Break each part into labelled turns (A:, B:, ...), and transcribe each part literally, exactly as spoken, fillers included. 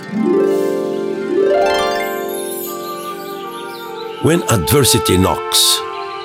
A: When adversity knocks,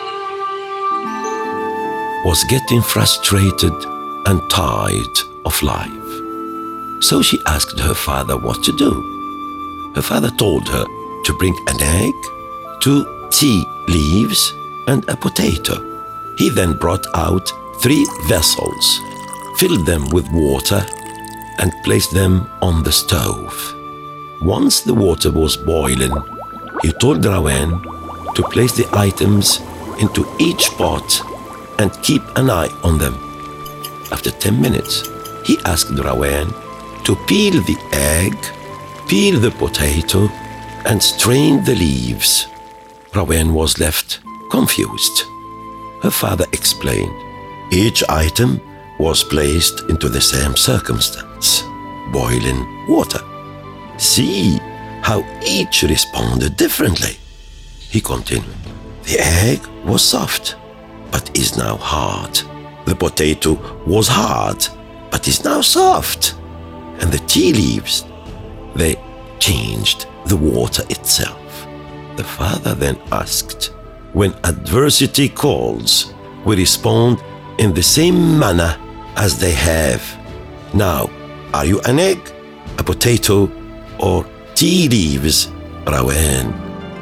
A: was getting frustrated and tired of life. So she asked her father what to do. Her father told her to bring an egg, two tea leaves, and a potato. He then brought out three vessels, filled them with water, and placed them on the stove. Once the water was boiling, he told Rawen to place the items into each pot and keep an eye on them. After ten minutes, he asked Rawen to peel the egg, peel the potato, and strain the leaves. Rawen was left confused. Her father explained. Each item was placed into the same circumstance, boiling water. See how each responded differently. He continued. The egg was soft, but is now hard. The potato was hard, but is now soft. And the tea leaves, they changed the water itself. The father then asked, when adversity calls, we respond in the same manner as they have. Now, are you an egg, a potato, or tea leaves, Rawen?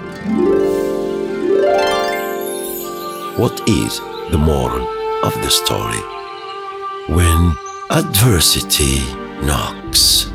A: What is the moral of the story? When adversity knocks.